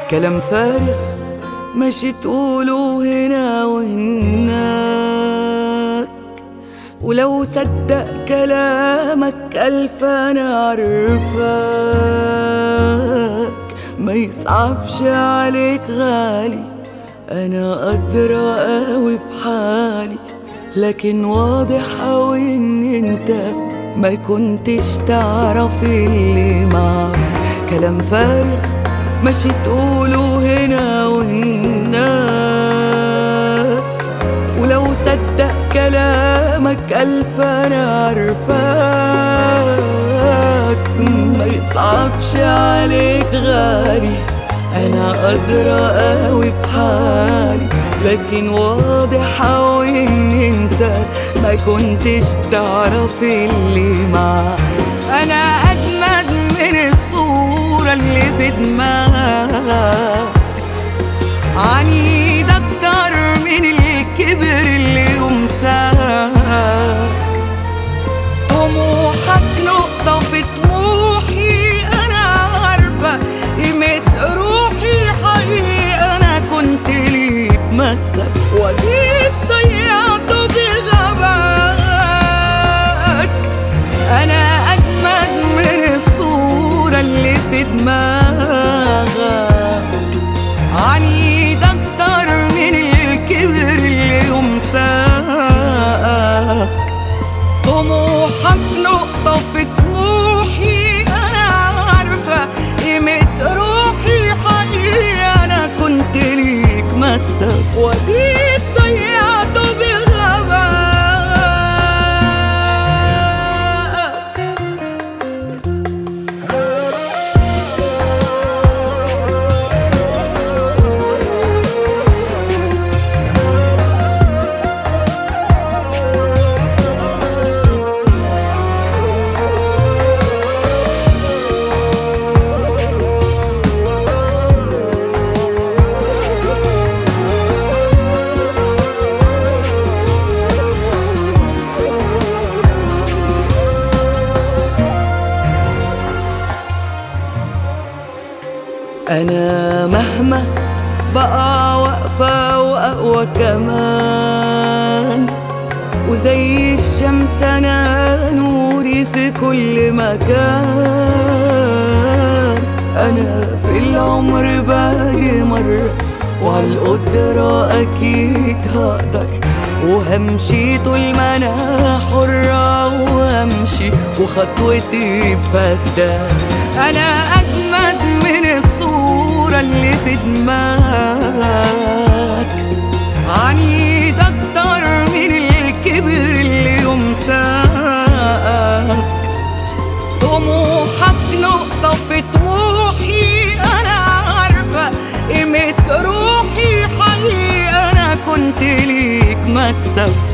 كلام فارغ ماشي تقوله هنا وهناك، ولو صدق كلامك ألف أنا عارفاك. ما يصعبش عليك غالي، أنا أدرى قوي بحالي، لكن واضح أوي إن انت ما كنتش تعرف اللي معاك. كلام فارغ ماشي تقوله هنا وهناك، ولو صدق كلامك ألف أنا عارفاك. ما يصعبش عليك غالي، أنا أدرى قوي بحالي، لكن واضح أوي إن انت ما كنتش تعرف اللي معاك. أنا أجمد من الصورة اللي في دماغك، عنيد أكتر من الكبر اللي يمساك. طموحك نقطة في طموحي، أنا عارفة قيمة روحي حقيقي. أنا كنت ليك مكسب وجيت ضيعته بغباك. أنا أجمد من الصورة اللي في دماغك، عنيد أكتر من الكبر اللي يمساك. طموحك نقطة في طموحي، أنا عارفة قيمة روحي حقيقي. أنا كنت ليك مكسب وجيت ضيعته بغباك. أنا مهما بقى واقفة وأقوى كمان، وزي الشمس أنا نوري في كل مكان. أنا في العمر باجي مرة، وعالقدرة أكيد هقدر، وهمشي طول ما أنا حرة، وهمشي وخطوتي بفتان. أنا أجمد من الصورة اللي في دماغك، عنيد أكتر من الكبر اللي يمساك. طموحك نقطة في طموحي، أنا عارفة قيمة روحي حقيقي. أنا كنت ليك مكسب